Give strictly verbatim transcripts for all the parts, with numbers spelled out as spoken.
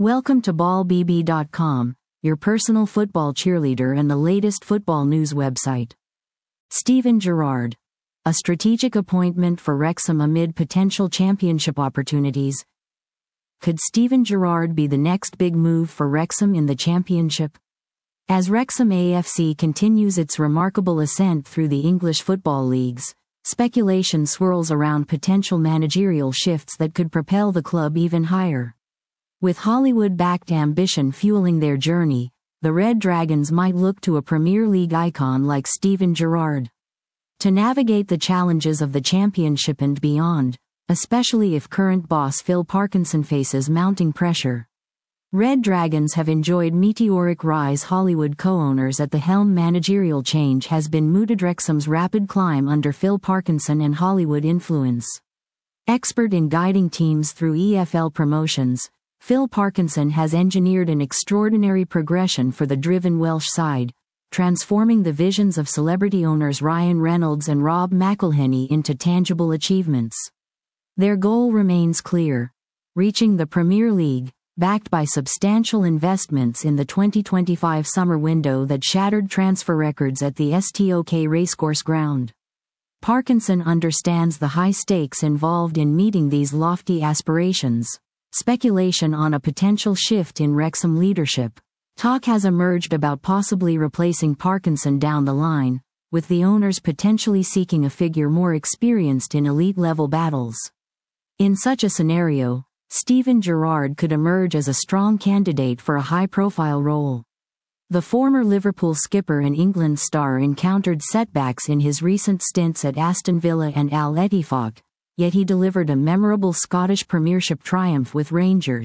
Welcome to ball b b dot com, your personal football cheerleader and the latest football news website. Steven Gerrard. A strategic appointment for Wrexham amid potential championship opportunities. Could Steven Gerrard be the next big move for Wrexham in the championship? As Wrexham A F C continues its remarkable ascent through the English football leagues, speculation swirls around potential managerial shifts that could propel the club even higher. With Hollywood-backed ambition fueling their journey, the Red Dragons might look to a Premier League icon like Steven Gerrard to navigate the challenges of the Championship and beyond, especially if current boss Phil Parkinson faces mounting pressure. Red Dragons have enjoyed meteoric rise. Hollywood co-owners at the helm. Managerial change has been mooted. Wrexham's rapid climb under Phil Parkinson and Hollywood influence. Expert in guiding teams through E F L promotions, Phil Parkinson has engineered an extraordinary progression for the driven Welsh side, transforming the visions of celebrity owners Ryan Reynolds and Rob McElhenney into tangible achievements. Their goal remains clear: reaching the Premier League, backed by substantial investments in the twenty twenty-five summer window that shattered transfer records at the Stoke Racecourse ground. Parkinson understands the high stakes involved in meeting these lofty aspirations. Speculation on a potential shift in Wrexham leadership. Talk has emerged about possibly replacing Parkinson down the line, with the owners potentially seeking a figure more experienced in elite-level battles. In such a scenario, Steven Gerrard could emerge as a strong candidate for a high-profile role. The former Liverpool skipper and England star encountered setbacks in his recent stints at Aston Villa and Al Ettifaq, yet he delivered a memorable Scottish Premiership triumph with Rangers.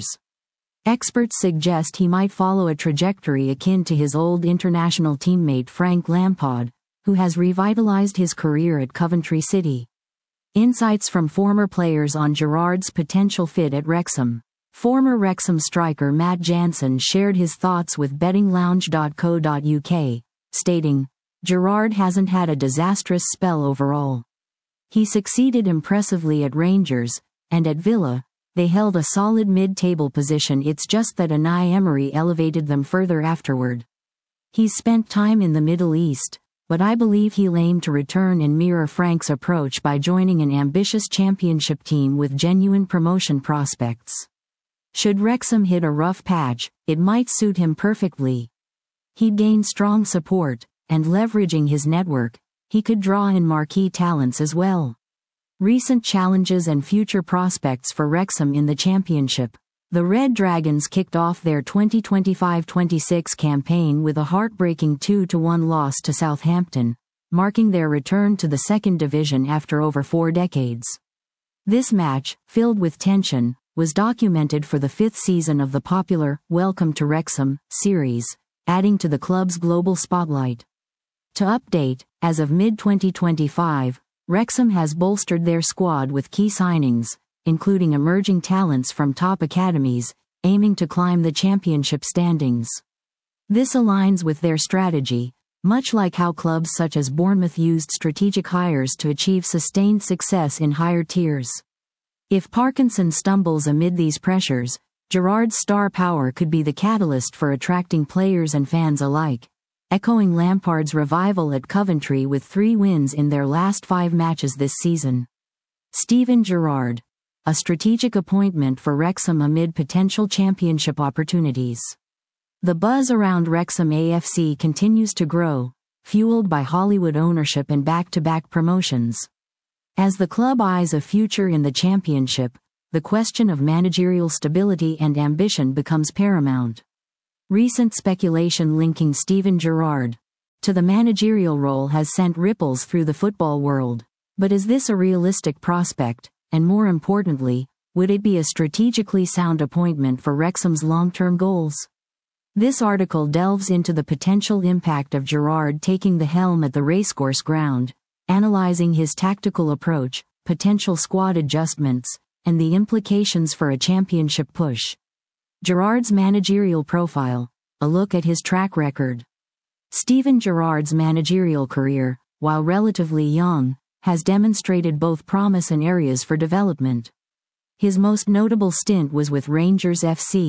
Experts suggest he might follow a trajectory akin to his old international teammate Frank Lampard, who has revitalized his career at Coventry City. Insights from former players on Gerrard's potential fit at Wrexham. Former Wrexham striker Matt Jansen shared his thoughts with betting lounge dot co dot U K, stating, "Gerrard hasn't had a disastrous spell overall. He succeeded impressively at Rangers, and at Villa, they held a solid mid-table position. It's just that Unai Emery elevated them further afterward. He's spent time in the Middle East, but I believe he'll aim to return and mirror Frank's approach by joining an ambitious championship team with genuine promotion prospects. Should Wrexham hit a rough patch, it might suit him perfectly. He'd gain strong support, and leveraging his network, he could draw in marquee talents as well." Recent challenges and future prospects for Wrexham in the Championship. The Red Dragons kicked off their twenty twenty-five twenty-six campaign with a heartbreaking two to one loss to Southampton, marking their return to the second division after over four decades. This match, filled with tension, was documented for the fifth season of the popular Welcome to Wrexham series, adding to the club's global spotlight. To update, as of mid twenty twenty-five, Wrexham has bolstered their squad with key signings, including emerging talents from top academies, aiming to climb the championship standings. This aligns with their strategy, much like how clubs such as Bournemouth used strategic hires to achieve sustained success in higher tiers. If Parkinson stumbles amid these pressures, Gerrard's star power could be the catalyst for attracting players and fans alike, echoing Lampard's revival at Coventry with three wins in their last five matches this season. Steven Gerrard. A strategic appointment for Wrexham amid potential championship opportunities. The buzz around Wrexham A F C continues to grow, fueled by Hollywood ownership and back-to-back promotions. As the club eyes a future in the Championship, the question of managerial stability and ambition becomes paramount. Recent speculation linking Steven Gerrard to the managerial role has sent ripples through the football world. But is this a realistic prospect, and more importantly, would it be a strategically sound appointment for Wrexham's long-term goals? This article delves into the potential impact of Gerrard taking the helm at the Racecourse ground, analyzing his tactical approach, potential squad adjustments, and the implications for a championship push. Gerrard's managerial profile, a look at his track record. Steven Gerrard's managerial career, while relatively young, has demonstrated both promise and areas for development. His most notable stint was with Rangers F C,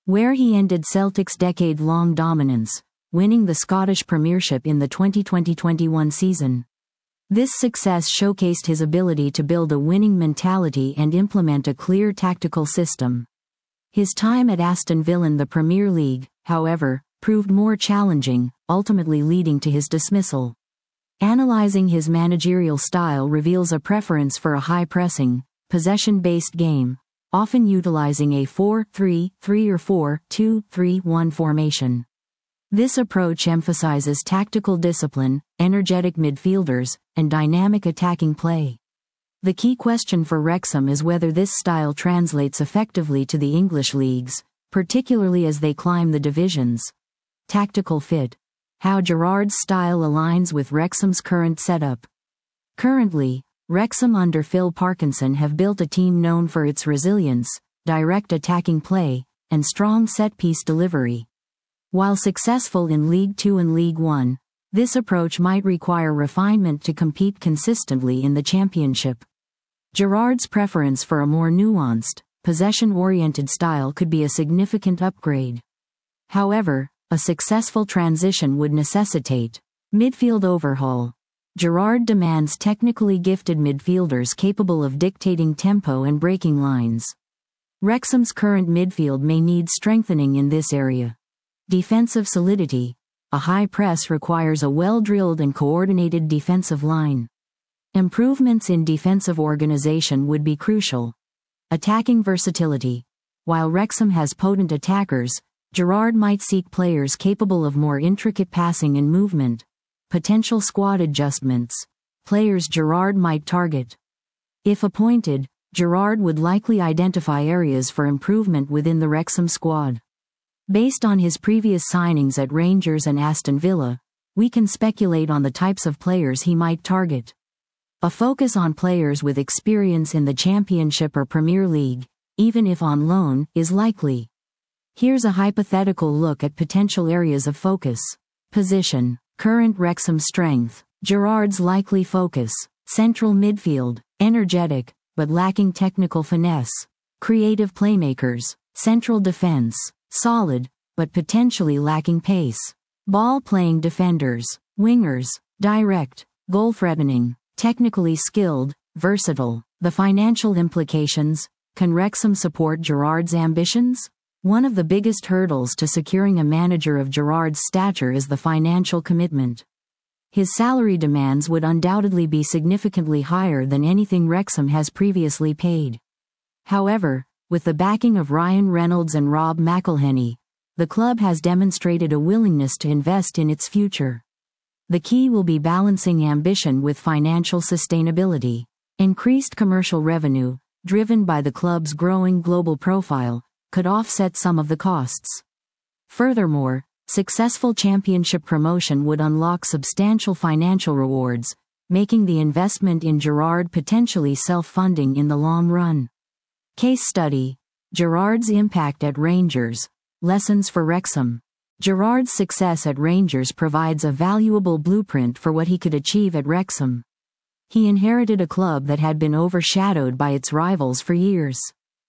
where he ended Celtic's decade-long dominance, winning the Scottish Premiership in the twenty twenty twenty-one season. This success showcased his ability to build a winning mentality and implement a clear tactical system. His time at Aston Villa in the Premier League, however, proved more challenging, ultimately leading to his dismissal. Analyzing his managerial style reveals a preference for a high-pressing, possession-based game, often utilizing a four three three or four two three one formation. This approach emphasizes tactical discipline, energetic midfielders, and dynamic attacking play. The key question for Wrexham is whether this style translates effectively to the English leagues, particularly as they climb the divisions. Tactical fit. How Gerrard's style aligns with Wrexham's current setup. Currently, Wrexham under Phil Parkinson have built a team known for its resilience, direct attacking play, and strong set-piece delivery. While successful in League Two and League One, this approach might require refinement to compete consistently in the Championship. Gerrard's preference for a more nuanced, possession-oriented style could be a significant upgrade. However, a successful transition would necessitate midfield overhaul. Gerrard demands technically gifted midfielders capable of dictating tempo and breaking lines. Wrexham's current midfield may need strengthening in this area. Defensive solidity. A high press requires a well-drilled and coordinated defensive line. Improvements in defensive organization would be crucial. Attacking versatility. While Wrexham has potent attackers, Gerrard might seek players capable of more intricate passing and movement. Potential squad adjustments. Players Gerrard might target. If appointed, Gerrard would likely identify areas for improvement within the Wrexham squad. Based on his previous signings at Rangers and Aston Villa, we can speculate on the types of players he might target. A focus on players with experience in the Championship or Premier League, even if on loan, is likely. Here's a hypothetical look at potential areas of focus. Position. Current Wrexham strength. Gerrard's likely focus. Central midfield. Energetic, but lacking technical finesse. Creative playmakers. Central defense. Solid, but potentially lacking pace. Ball-playing defenders. Wingers. Direct. Goal-threatening. Technically skilled. Versatile. The financial implications. Can Wrexham support Gerrard's ambitions? One of the biggest hurdles to securing a manager of Gerrard's stature is the financial commitment. His salary demands would undoubtedly be significantly higher than anything Wrexham has previously paid. However, with the backing of Ryan Reynolds and Rob McElhenney, the club has demonstrated a willingness to invest in its future. The key will be balancing ambition with financial sustainability. Increased commercial revenue, driven by the club's growing global profile, could offset some of the costs. Furthermore, successful Championship promotion would unlock substantial financial rewards, making the investment in Gerrard potentially self-funding in the long run. Case study. Gerrard's impact at Rangers. Lessons for Wrexham. Gerrard's success at Rangers provides a valuable blueprint for what he could achieve at Wrexham. He inherited a club that had been overshadowed by its rivals for years.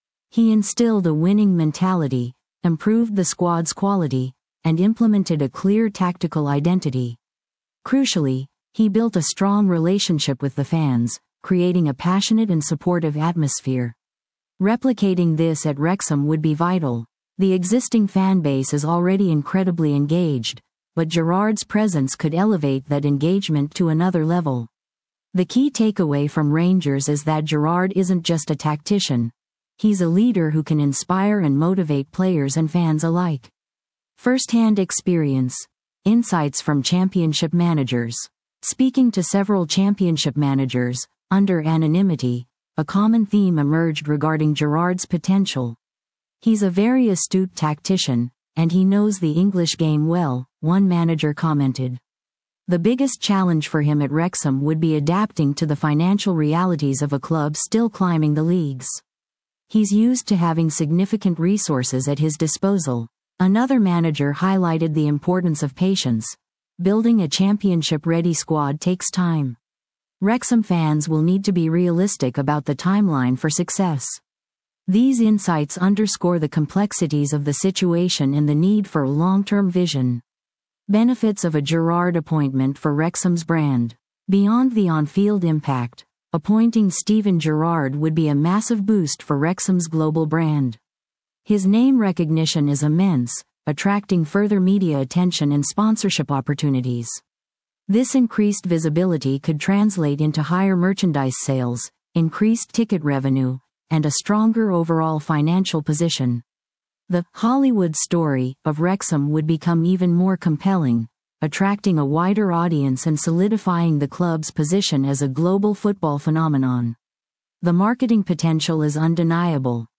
He instilled a winning mentality, improved the squad's quality, and implemented a clear tactical identity. Crucially, he built a strong relationship with the fans, creating a passionate and supportive atmosphere. Replicating this at Wrexham would be vital. The existing fan base is already incredibly engaged, but Gerrard's presence could elevate that engagement to another level. The key takeaway from Rangers is that Gerrard isn't just a tactician. He's a leader who can inspire and motivate players and fans alike. First-hand experience. Insights from Championship managers. Speaking to several Championship managers, under anonymity, a common theme emerged regarding Gerrard's potential. He's a very astute tactician, and he knows the English game well, one manager commented. The biggest challenge for him at Wrexham would be adapting to the financial realities of a club still climbing the leagues. He's used to having significant resources at his disposal. Another manager highlighted the importance of patience. Building a Championship-ready squad takes time. Wrexham fans will need to be realistic about the timeline for success. These insights underscore the complexities of the situation and the need for long-term vision. Benefits of a Gerrard appointment for Wrexham's brand. Beyond the on-field impact, appointing Steven Gerrard would be a massive boost for Wrexham's global brand. His name recognition is immense, attracting further media attention and sponsorship opportunities. This increased visibility could translate into higher merchandise sales, increased ticket revenue, and a stronger overall financial position. The Hollywood story of Wrexham would become even more compelling, attracting a wider audience and solidifying the club's position as a global football phenomenon. The marketing potential is undeniable,